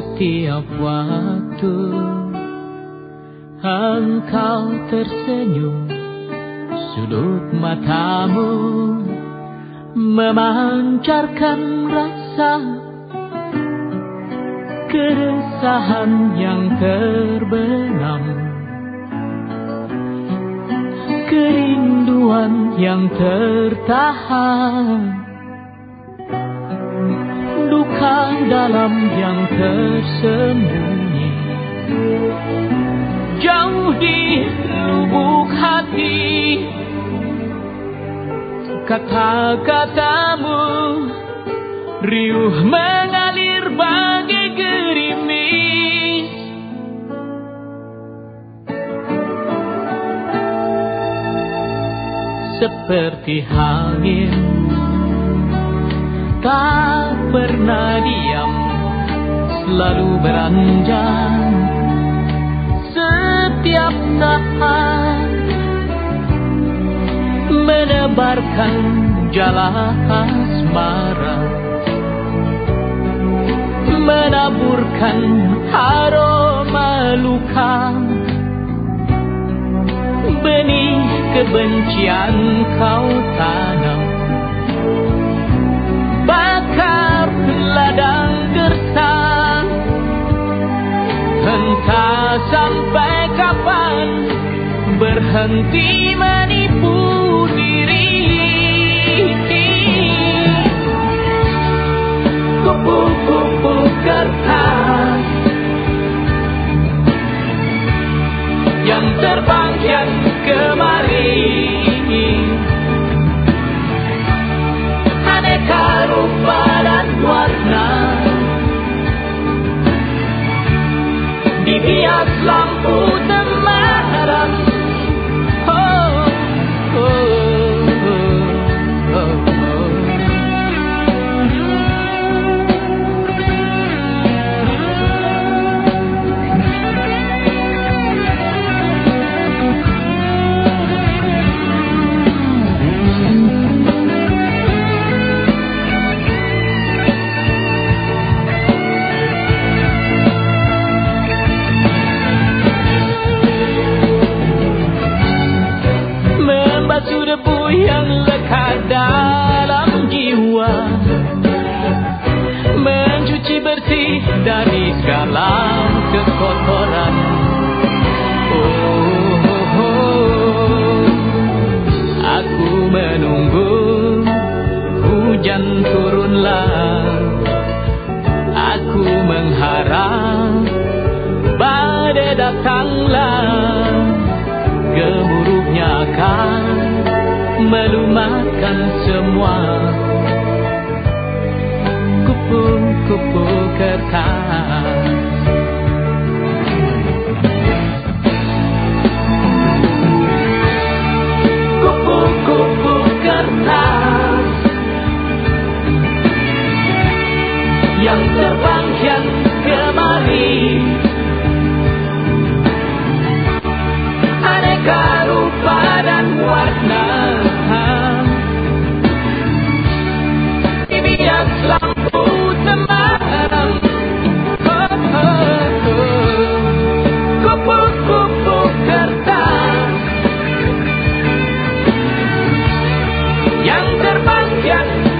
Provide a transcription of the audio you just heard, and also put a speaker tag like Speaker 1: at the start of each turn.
Speaker 1: setiap waktu engkau tersenyum, sudut matamu memancarkan rasa keresahan yang terbenam, kerinduan yang tertahan, duka dalam yang tersembunyi, jauh di lubuk hati. Kata-katamu riuh mengalir bagai gerimis, seperti angin tak pernah diam, selalu beranjak setiap saat, menebarkan jala asmara, menaburkan aroma luka, benih kebencian kau tanam, bakar ladang gersang. Entah sampai kapan berhenti menipu diri. Kupu-kupu kertas yang terbang kian kemari, aneka rupa dan warna, dibias lampu temaram. Membasuh debu yang lekat dalam jiwa, mencuci bersih dari segala kekotoran. Aku menunggu hujan turunlah, aku mengharap badai datanglah, gemuruhnya akan melumatkan semua. Kupu-kupu kertas, kupu-kupu kertas yang terbang kian kemari, aneka rupa dan warna, dibias lampu temaram. Kupu-kupu kertas yang terbang kian